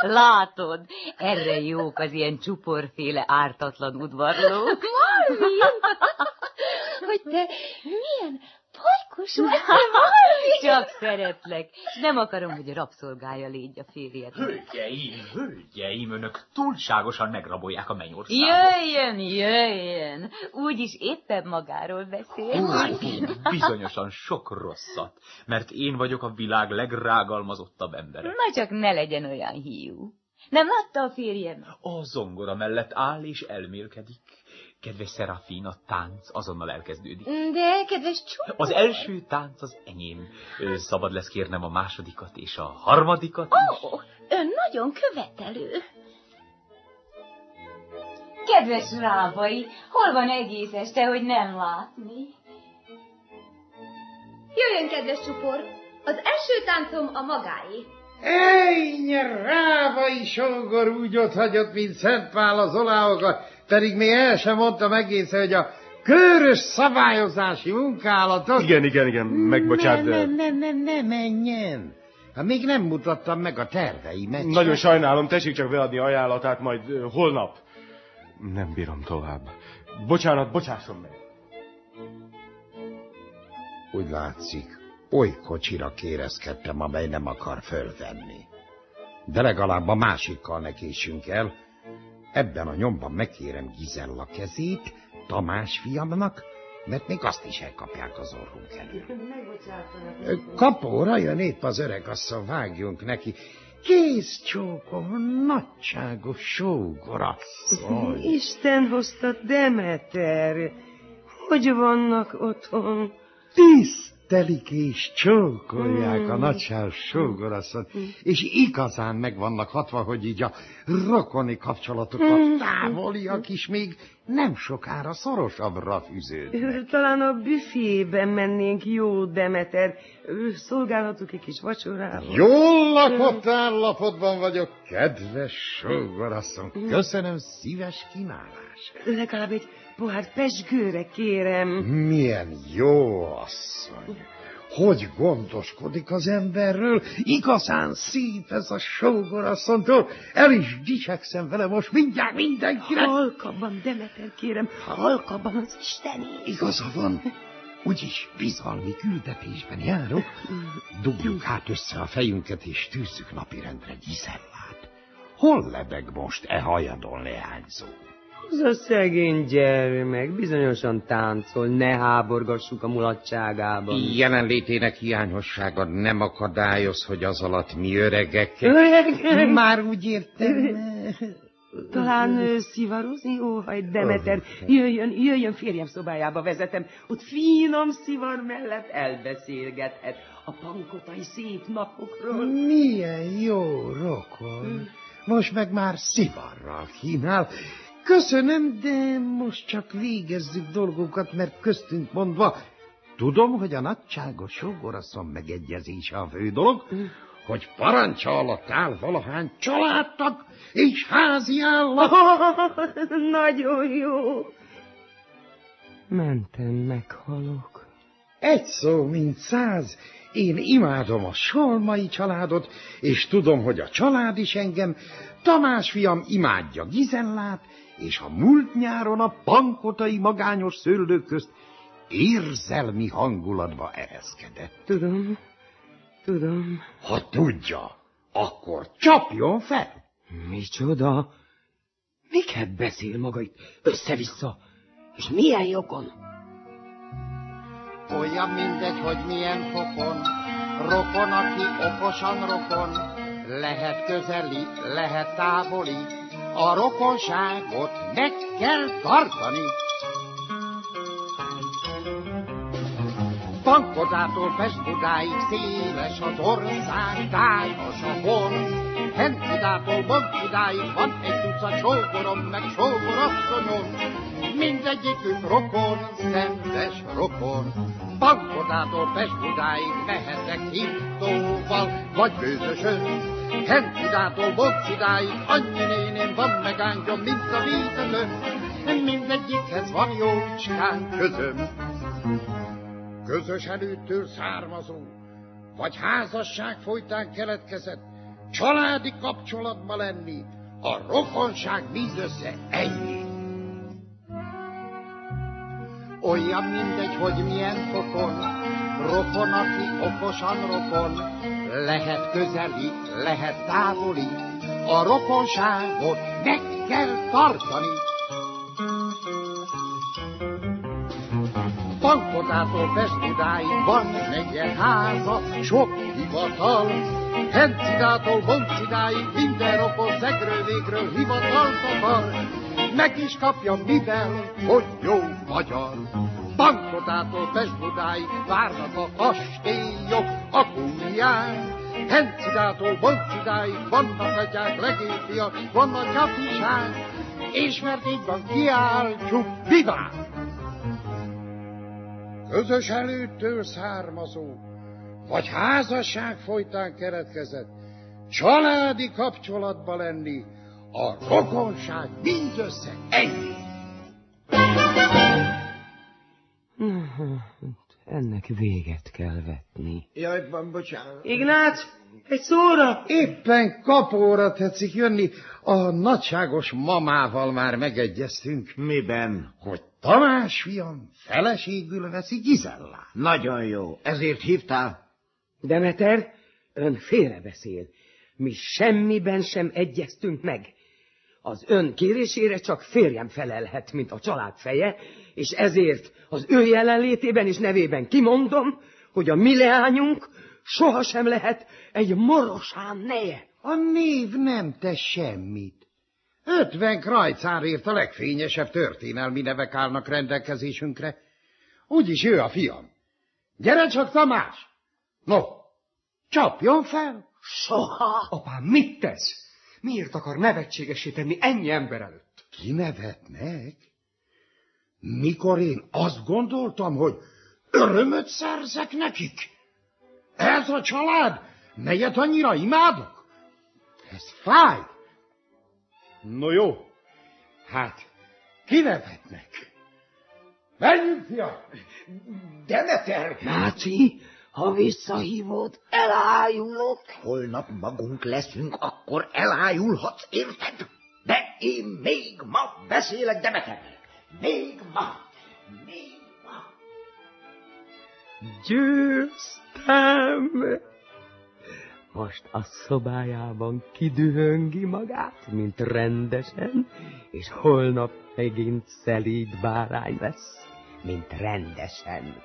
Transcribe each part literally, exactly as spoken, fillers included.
Látod, erre jók az ilyen csuporféle ártatlan udvarlók. Marvin! Hogy te milyen pajkos vagy, te Marvin! Csak szeretlek, és nem akarom, hogy a rabszolgája légy a férjed. Hölgyeim, hölgyeim, önök túlságosan megrabolják a mennyországot. Jöjjön, jöjjön, úgyis éppen magáról beszél. Bizonyosan sok rosszat, mert én vagyok a világ legrágalmazottabb embere. Na csak ne legyen olyan hiú. Nem látta a férjem? A zongora mellett áll és elmélkedik. Kedves Szerafin, a tánc azonnal elkezdődik. De, kedves csupor... Az első tánc az enyém. Szabad lesz kérnem a másodikat és a harmadikat is. Ó, ön nagyon követelő. Kedves Rávai, hol van egész este, hogy nem látni? Jöjjön, kedves csupor, az első táncom a magáé. Ejj, Rávai sógor úgy ott hagyott, mint Szent Pál az oláokat, pedig még el sem mondtam egészen, hogy a körös szabályozási munkálatot... Igen, igen, igen, megbocsát, de... Nem, nem, nem, nem menjen. Hát még nem mutattam meg a terveimet. Nagyon sajnálom, tessék csak beadni ajánlatát, majd uh, holnap. Nem bírom tovább. Bocsánat, bocsásson meg. Úgy látszik, oly kocsira kérezkedtem, amely nem akar fölvenni. De legalább a másikkal ne késsünk el. Ebben a nyomban megkérem Gizella kezét Tamás fiamnak, mert még azt is elkapják az orrunk elől. Kapóra jön épp az öregasszony, vágjunk neki. Kész csókom, nagyságos sógorasszony. Isten hozta, Demeter. Hogy vannak otthon? Tisztelik és csókolják a nagyságos sógorasszony, és igazán meg vannak hatva, hogy így a rokoni kapcsolatokat távoliak is még nem sokára szorosabbra fűződnek. Talán a büfében mennénk, jó, Demeter. Szolgálhatok egy kis vacsorával. Jól lakott állapotban vagyok, kedves sógorasszony. Köszönöm szíves kínálását. Legalább egy pohár pezsgőre, kérem. Milyen jó asszony. Hogy gondoskodik az emberről, igazán szép ez a sógorasszonytól. El is dicsekszem vele most mindjárt mindenkinek. Halkabban, Demeter, kérem, halkabban az isteni. Igaza van, úgyis bizalmi küldetésben járok. Dugjuk hát össze a fejünket és tűzzük napirendre Gizellát. Hol lebeg most e hajadon leányzó? Az a szegény gyermek bizonyosan táncol, ne háborgassuk a mulatságában. Jelenlétének hiányossága nem akadályoz, hogy az alatt mi öregek. Öregek? Már úgy értem. Talán ő szivarozni? Óhaj, Demeter, jöjjön, jöjjön, férjem szobájába vezetem. Ott finom szivar mellett elbeszélgethet a pankotai szép napokról. Milyen jó rokon. Most meg már szivarral kínál. Köszönöm, de most csak végezzük dolgokat, mert köztünk mondva, tudom, hogy a nagyságos sógorasszony megegyezése a fő dolog, hogy parancsa alatt áll valahány családtag és házi állat. Nagyon jó. Mentem, meghalok. Egy szó, mint száz. Én imádom a Solmai családot, és tudom, hogy a család is engem. Tamás fiam imádja Gizellát, és a múlt nyáron a pankotai magányos szőlők közt érzelmi hangulatba ereszkedett. Tudom, tudom. Ha tudja, akkor csapjon fel. Micsoda? Miket beszél maga itt össze-vissza? És milyen jogon? Olyan mindegy, hogy milyen fokon, rokon, aki okosan rokon, lehet közeli, lehet távoli, a rokonságot meg kell tartani. Bankodától Pest-Budáig széles az ország, tájas a hon. Hencidától Bontidáig van egy tucat sógorom, meg sógorasszonyom. Mindegyikük rokon, szenves rokon. Bankodától Pest-Budáig mehetek hintóval, vagy gőzösön. Hencidától Boncidáig annyi néném van meg ángyom, mint a vízemön. Mindegyikhez van jócskán közöm. Közös előttől származó, vagy házasság folytán keletkezett, családi kapcsolatban lenni, a rokonság mindössze ennyi. Olyan mindegy, hogy milyen fokon, rokon, aki okosan rokon, lehet közeli, lehet távoli, a rokonságot meg kell tartani. Bankodától Pest-Budáig van megyeháza, sok hivatal. Hencidától Boncidáig minden rokon szegről végről hivatalt akar, meg is kapja mivel, hogy jó magyar. Bankodától Pest-Budáig várnak a kastélyok a kújján. Hencidától Boncidáig vannak atyák, legényfiak, vannak kapizsák, és mert így van kiáltjuk, vivát! Közös előttől származó, vagy házasság folytán keretkezett, családi kapcsolatba lenni, a rokonság mindössze ennyi. Ennek véget kell vetni. Jaj, van, bocsánat. Ignác, egy szóra! Éppen kapóra tetszik jönni. A nagyságos mamával már megegyeztünk. Miben? Hogy Tamás fiam feleségül veszi Gizellát. Nagyon jó. Ezért hívtál? Demeter, ön félrebeszél. Mi semmiben sem egyeztünk meg. Az ön kérésére csak férjem felelhet, mint a család feje, és ezért az ő jelenlétében és nevében kimondom, hogy a mi leányunk sohasem lehet egy Morosán neje. A név nem tesz semmit. Ötven krajcárért a legfényesebb történelmi nevek állnak rendelkezésünkre. Úgyis ő a fiam. Gyere csak, Tamás! No, csapjon fel! Soha! Apám, mit tesz? Miért akar nevetségesé tenni ennyi ember előtt? Ki nevetnek? Mikor én azt gondoltam, hogy örömöt szerzek nekik? Ez a család, melyet annyira imádok? Ez fáj. No jó, hát kinevetnek. Menjünk, fiam! Demeter! Náci, ha visszahívod, elájulok. Holnap magunk leszünk, akkor elájulhatsz, érted? De én még ma beszélek Demeterrel. Még ma. Még ma. Győztem! Most a szobájában kidühöngi magát, mint rendesen, és holnap megint szelíd bárány lesz, mint rendesen.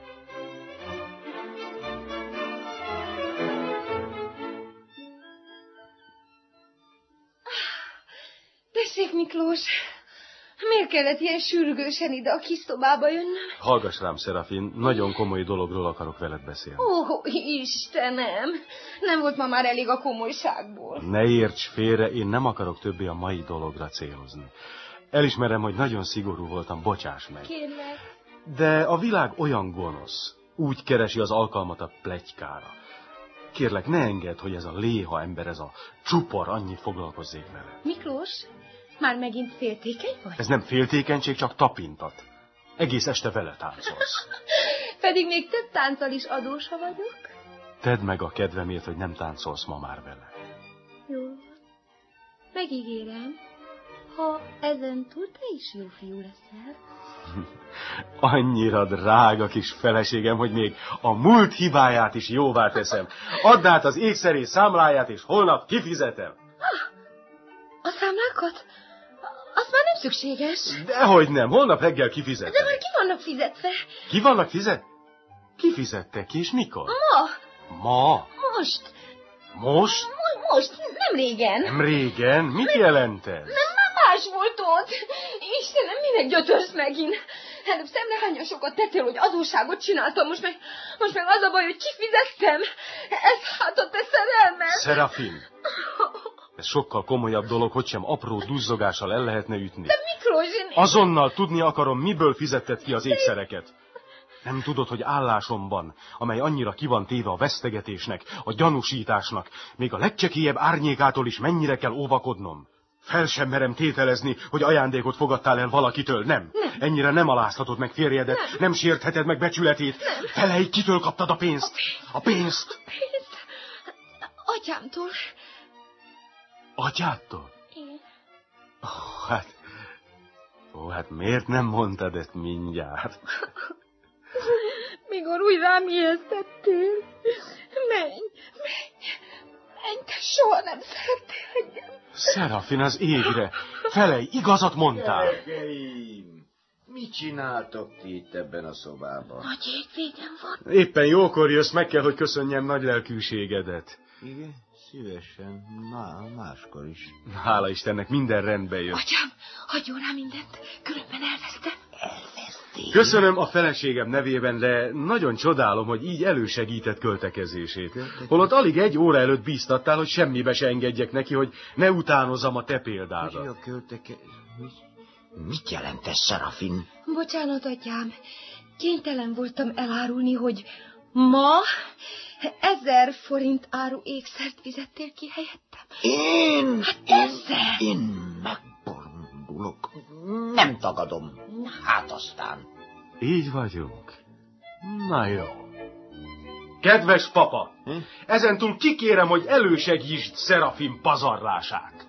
Tessék, Miklós, miért kellett ilyen sürgősen ide a kis szobába jönnöm? Hallgass rám, Szerafin, nagyon komoly dologról akarok veled beszélni. Ó, Istenem, nem volt ma már elég a komolyságból. Ne érts félre, én nem akarok többé a mai dologra célozni. Elismerem, hogy nagyon szigorú voltam, bocsáss meg. Kérlek. De a világ olyan gonosz, úgy keresi az alkalmat a pletykára. Kérlek, ne engedd, hogy ez a léha ember, ez a csupor annyit foglalkozzék vele. Miklós, már megint féltékeny vagy? Ez nem féltékenység, csak tapintat. Egész este vele táncolsz. Pedig még több tánccal is adós, ha vagyok. Tedd meg a kedvemért, hogy nem táncolsz ma már vele. Jó. Megígérem, ha ezentúl te is jó fiú leszel. Annyira drága kis feleségem, hogy még a múlt hibáját is jóvá teszem. Add át az ékszeré számláját, és holnap kifizetem. Ah, a számlákat? Az már nem szükséges. Dehogy nem, holnap reggel kifizetem. De már ki vannak fizetve? Ki vannak fizet? Ki fizettek ki, és mikor? Ma. Ma? Most. Most? Mo- most, nem régen. Nem régen? Mit jelent ez? Nem, már más volt ott. Istenem, minek gyötörsz megint? Előbb szemrehányosokat tettél, hogy adósságot csináltam, most meg, most meg az a baj, hogy kifizettem. Ez hát a te szerelmed. Szerafin, ez sokkal komolyabb dolog, hogy sem apró duzzogással el lehetne ütni. De Miklós, én... Azonnal tudni akarom, miből fizetted ki az ékszereket. Nem tudod, hogy állásomban, amely annyira ki van téve a vesztegetésnek, a gyanúsításnak, még a legcsekélyebb árnyékától is mennyire kell óvakodnom? Fel sem merem tételezni, hogy ajándékot fogadtál el valakitől, nem? nem. Ennyire nem alázhatod meg férjedet, nem, nem sértheted meg becsületét. Nem. Felejt, kitől kaptad a pénzt? A pénzt? A pénzt? Atyámtól. Atyától? Igen. Oh, hát... Ó, hát miért nem mondtad ezt mindjárt? Mikor úgy rám ijesztettél. Menj, menj, menj, te soha nem szerettél engem. Szerafin, az égre! Felej, igazat mondtál! Gyerekeim, mit csináltok ti itt ebben a szobában? Nagy jégvédem van. Éppen jókor jössz, meg kell, hogy köszönjem nagy lelkűségedet. Igen, szívesen, má, máskor is. Hála Istennek, minden rendbe jött. Atyám, hagyjon rá mindent, különben elvesztem. Elveszték. Köszönöm a feleségem nevében, de nagyon csodálom, hogy így elősegített költekezését. Holott alig egy óra előtt bíztattál, hogy semmibe se engedjek neki, hogy ne utánozzam a te példádat. A költeke... Mit jelent ez, Szerafin? Bocsánat, atyám, kénytelen voltam elárulni, hogy ma ezer forint áru ékszert fizettél ki helyettem. Én? Hát persze. Én, én megborondulok. Nem tagadom. Hát aztán. Így vagyunk. Na jó. Kedves papa, hm? Ezentúl kikérem, hogy elősegítsd Szerafin pazarlását.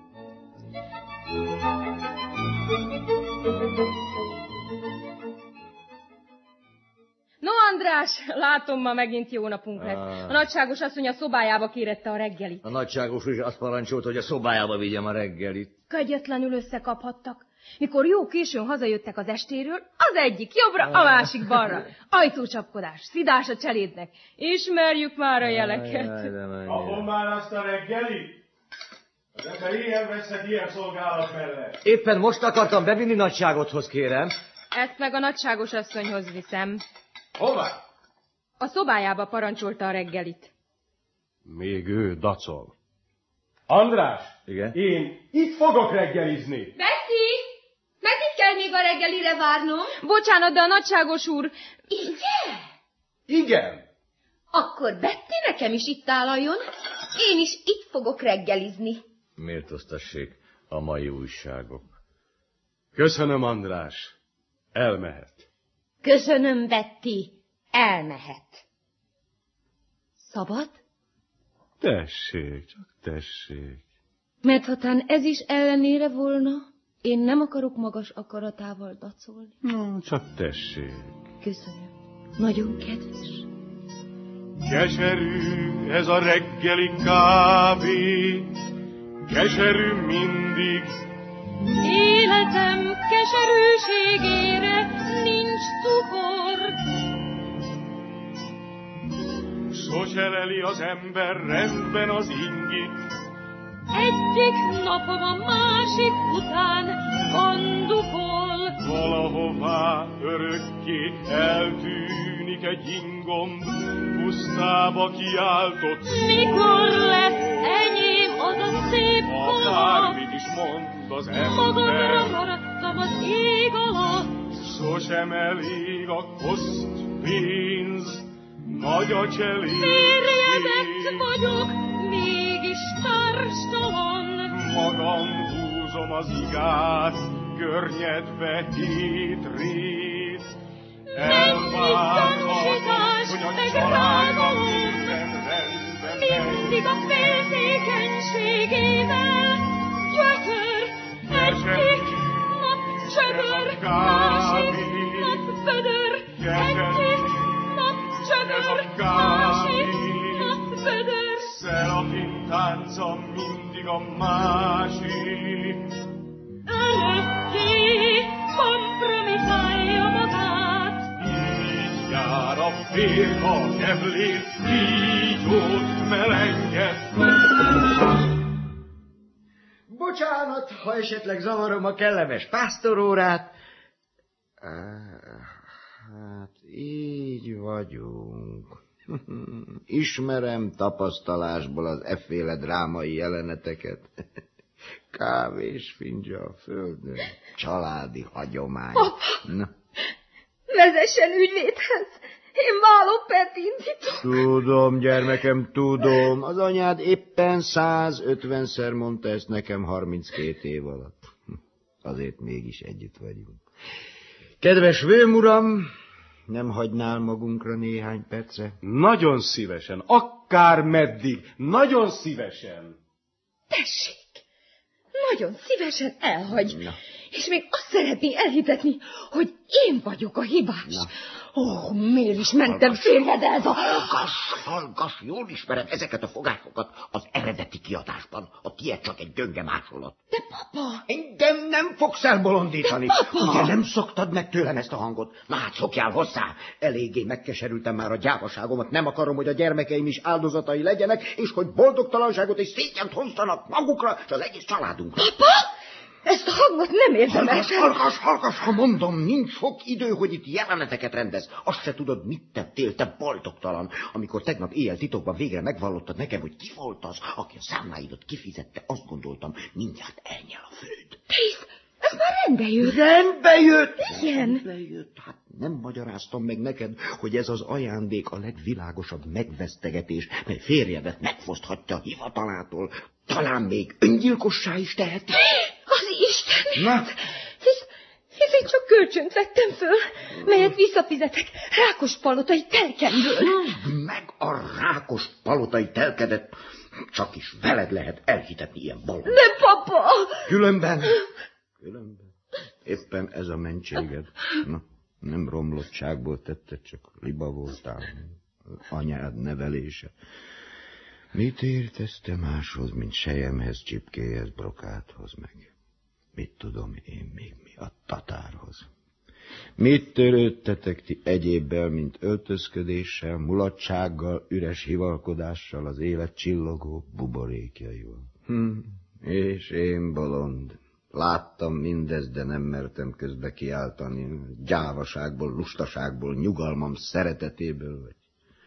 No, András, látom, ma megint jó napunk lesz. A nagyságos asszony a szobájába kérette a reggelit. A nagyságos is azt parancsolt, hogy a szobájába vigyem a reggelit. Kegyetlenül összekaphattak. Mikor jó későn hazajöttek az estéről, az egyik jobbra, a másik balra. Ajtócsapkodás, szidás a cselédnek. Ismerjük már a jeleket. Kapom már azt a reggelit? Az ember ilyen veszed ilyen szolgálat mellett. Éppen most akartam bevinni nagyságodhoz, kérem. Ezt meg a nagyságos asszonyhoz viszem. Hová? A szobájába parancsolta a reggelit. Még ő dacol. András! Igen? Én itt fogok reggelizni. Betty! Meddig kell még a reggelire várnom? Bocsánat, de a nagyságos úr... Igen? Igen. Akkor Betty nekem is itt álljon. Én is itt fogok reggelizni. Miért osztassék a mai újságok? Köszönöm, András. Elmehet. Köszönöm, Betty. Elmehet. Szabad? Tessék, csak tessék. Mert hatán ez is ellenére volna, én nem akarok magas akaratával dacolni. No, csak tessék. Köszönöm. Nagyon kedves. Keserű ez a reggeli kávé, keserű mindig. Életem keserűségére nincs cukor. Sose leli az ember rendben az ingit. Egyik napom a másik után gondukol. Valahová örökké eltűnik egy ingomb, pusztába kiáltott. Mikor lesz enyém az a szép kora? Akármit is mond az ember. Magamra maradtam az ég alatt. Sosem elég a koszt pénz, nagy a cselédség. Férjedett vagyok, mégis társtalan. Magam húzom az igát, környedve hét rét. Elvárhat, hogy a családban minden rendben mindig a féltékenységével. Gyötör, egyik nap csöbör, másik nap bödör. Egyik nap csöbör, másik nap bödör. Szerafin tánca mindig a másik. Örökké kompromitálja magát. Így jár a férha kevlét, így ott melenget. Bocsánat, ha esetleg zavarom a kellemes pásztorórát. Hát így vagyunk. Ismerem tapasztalásból az efféle drámai jeleneteket. Kávés fincsa a földön, családi hagyomány. Na. Vezessen ügyvédhez. Én vállópert indítok. Tudom, gyermekem, tudom. Az anyád éppen százötvenszer mondta ezt nekem harminckét év alatt. Azért mégis együtt vagyunk. Kedves vőmuram, nem hagynál magunkra néhány percre? Nagyon szívesen, akár meddig, nagyon szívesen. Tessék, nagyon szívesen elhagy. Na. És még azt szeretné elhitetni, hogy én vagyok a hibás. Na. Ó, oh, miért is mentem férjed ez a... Hallgass, hallgass, jól ismered ezeket a fogásokat az eredeti kiadásban. A tiéd csak egy gyönge másolat. De papa... Engem nem fogsz elbolondítani. Papa! Ugye nem szoktad meg tőlem ezt a hangot? Na hát szokjál hozzá. Eléggé megkeserültem már a gyávaságomat. Nem akarom, hogy a gyermekeim is áldozatai legyenek, és hogy boldogtalanságot és szégyent hozzanak magukra, és az egész családunkra. Papa! Ezt a hangot nem érdemes. Hallgass, hallgass, hallgass, ha mondom, nincs sok idő, hogy itt jeleneteket rendez. Azt se tudod, mit tettél, te boldogtalan, amikor tegnap éjjel titokban végre megvallottad nekem, hogy ki volt az, aki a számláidat kifizette, azt gondoltam, mindjárt elnyel a föld. Tész, ez már rendbe jött. Rendbe jött? Igen. Rendbe jött, hát nem magyaráztam meg neked, hogy ez az ajándék a legvilágosabb megvesztegetés, mely férjedet megfoszthatja a hivatalától, talán még öngyilkossá is teheti. Az Isten! Na? Hisz, hisz én csak kölcsönt vettem föl, melyet visszafizetek Rákos palotai telkemből. Meg a Rákos palotai telkedet, csak is veled lehet elhitetni ilyen bolond. De papa! Különben, különben, éppen ez a mentséged. Na, nem romlottságból tetted, csak liba voltál. Anyád nevelése. Mit értesz te máshoz, mint selyemhez, csipkéhez, brokáthoz meg? Mit tudom én még mi a tatárhoz? Mit törődtetek ti egyébbel, mint öltözködéssel, mulatsággal, üres hivalkodással, az élet csillogó buborékjaival? Hm, és én bolond. Láttam mindezt, de nem mertem közbe kiáltani. Gyávaságból, lustaságból, nyugalmam szeretetéből, vagy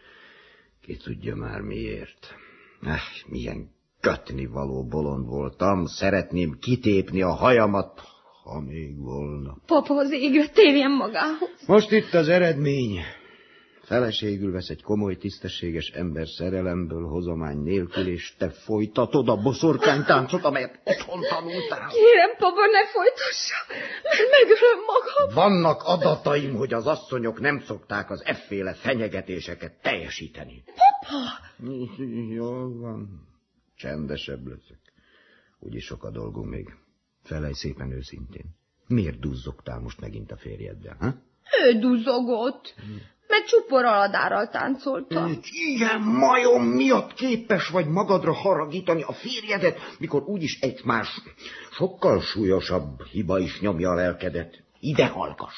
ki tudja már miért. Eh, milyen kötni való bolond voltam, szeretném kitépni a hajamat, ha még volna. Papa az égre térjen magához. Most itt az eredmény. Feleségül vesz egy komoly, tisztességes ember szerelemből, hozomány nélkül, és te folytatod a boszorkánytáncot, amelyet otthon tanultál. Kérem, papa, ne folytassa, mert megölöm magam. Vannak adataim, hogy az asszonyok nem szokták az efféle fenyegetéseket teljesíteni. Papa! Jól van. Csendesebb leszek. Úgyis sok a dolgunk még. Felej szépen őszintén. Miért duzzogtál most megint a férjeddel, ha? Ő duzzogott, meg csupor aladárral táncolta. Ilyen majom miatt képes vagy magadra haragítani a férjedet, mikor úgyis egy más, sokkal súlyosabb hiba is nyomja a lelkedet. Ide hallgass!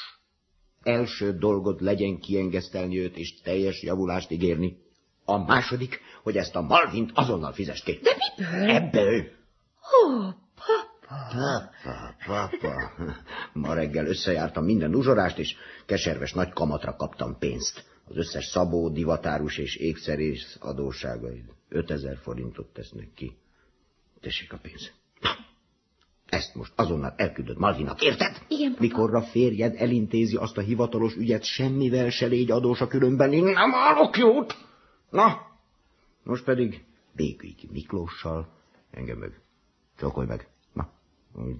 Első dolgod legyen kiengesztelni őt és teljes javulást ígérni. A második, hogy ezt a Malvint azonnal fizest ki. De miből? Ebből. Ó, papa. Papa, papa. Ma reggel összejártam minden uzsorást, és keserves nagy kamatra kaptam pénzt. Az összes szabó, divatárus és ékszerész adósságaid. Ötezer forintot tesznek ki. Tessék a pénz. Ezt most azonnal elküldöd Malvinnak, érted? Igen, papa. Mikorra férjed elintézi azt a hivatalos ügyet, semmivel se légy adós a különben, én nem állok jót. Na, most pedig békülj ki Miklóssal, engem meg. Csókolj meg. Na, úgy.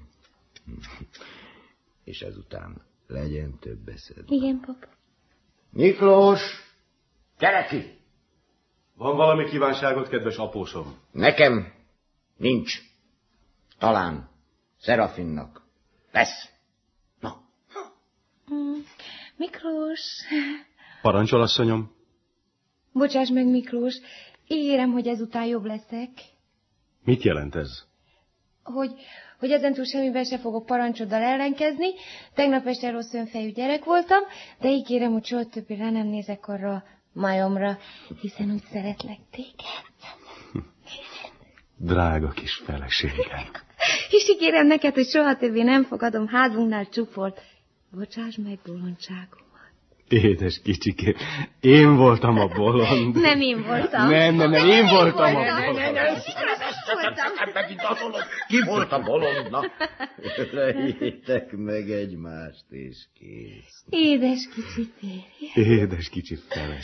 És ezután legyen több beszéd. Igen, papa. Miklós, gyere ki! Van valami kívánságot, kedves apósom? Nekem nincs. Talán Szerafinnak lesz. Na. Mm, Miklós. Parancsol, asszonyom. Bocsáss meg, Miklós. Ígérem, hogy ezután jobb leszek. Mit jelent ez? Hogy, hogy ezentúl semmiben se fogok parancsoddal ellenkezni. Tegnap este rossz önfejű gyerek voltam, de ígérem, hogy soha többé rá nem nézek arra a majomra, hiszen úgy szeretlek téged. Drága kis feleségem. És ígérem neked, hogy soha többé nem fogadom házunknál csuport. Bocsáss meg bolondságomat. Édes kicsikém, én voltam a bolond. Nem én voltam. Nem, nem, nem, én voltam a voltam. bolond. Ki volt a bolondnak? Lejétek meg egymást, és kész. Édes kicsi férje. Édes kicsi feleségem.